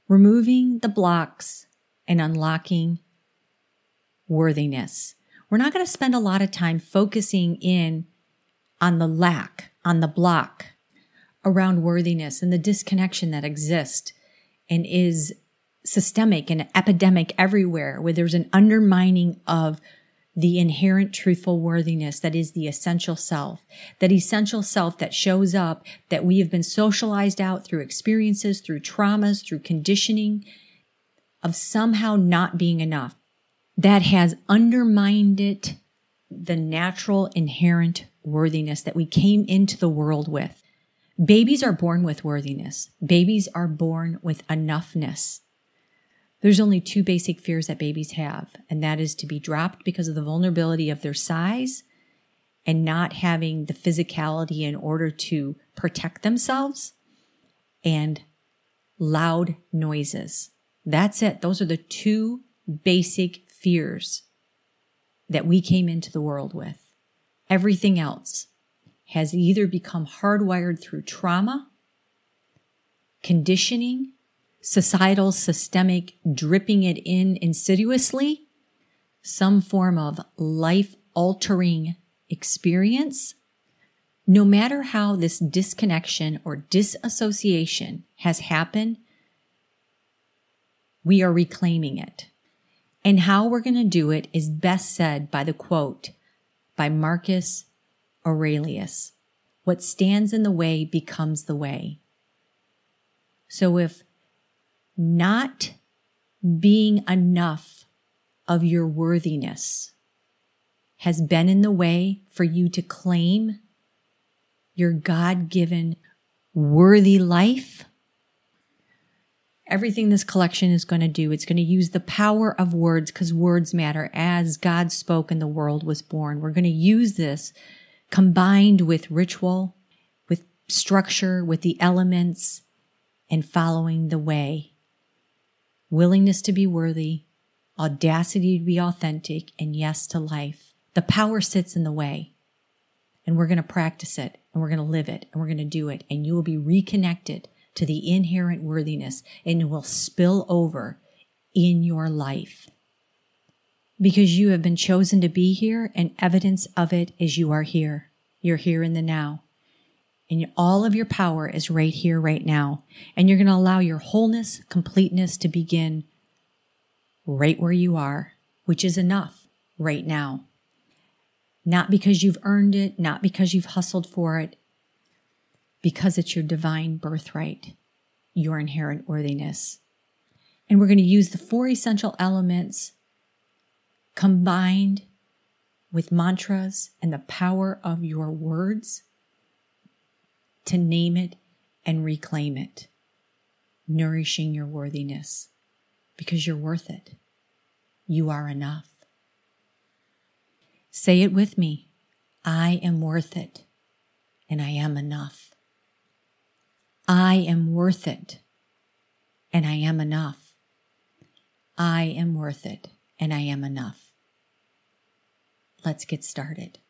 removing the blocks and unlocking worthiness. We're not going to spend a lot of time focusing in on the lack, on the block around worthiness and the disconnection that exists and is systemic and epidemic everywhere, where there's an undermining of the inherent truthful worthiness that is the essential self, that essential self that shows up, that we have been socialized out through experiences, through traumas, through conditioning of somehow not being enough. That has undermined it, the natural inherent worthiness that we came into the world with. Babies are born with worthiness. Babies are born with enoughness. There's only two basic fears that babies have, and that is to be dropped because of the vulnerability of their size and not having the physicality in order to protect themselves, and loud noises. That's it. Those are the two basic fears that we came into the world with. Everything else has either become hardwired through trauma, conditioning, societal, systemic, dripping it in insidiously, some form of life-altering experience. No matter how this disconnection or disassociation has happened, we are reclaiming it. And how we're going to do it is best said by the quote by Marcus Aurelius: "What stands in the way becomes the way." So if not being enough of your worthiness has been in the way for you to claim your God-given worthy life, everything this collection is going to do, it's going to use the power of words, because words matter. As God spoke and the world was born. We're going to use this combined with ritual, with structure, with the elements, and following the way. Willingness to be worthy, audacity to be authentic, and yes to life. The power sits in the way. And we're going to practice it, and we're going to live it, and we're going to do it. And you will be reconnected to the inherent worthiness, and it will spill over in your life. Because you have been chosen to be here, and evidence of it is you are here. You're here in the now. And all of your power is right here, right now. And you're going to allow your wholeness, completeness to begin right where you are, which is enough right now. Not because you've earned it, not because you've hustled for it, because it's your divine birthright, your inherent worthiness. And we're going to use the 4 essential elements combined with mantras and the power of your words to name it and reclaim it, nourishing your worthiness, because you're worth it. You are enough. Say it with me. I am worth it, and I am enough. I am worth it, and I am enough. I am worth it, and I am enough. Let's get started.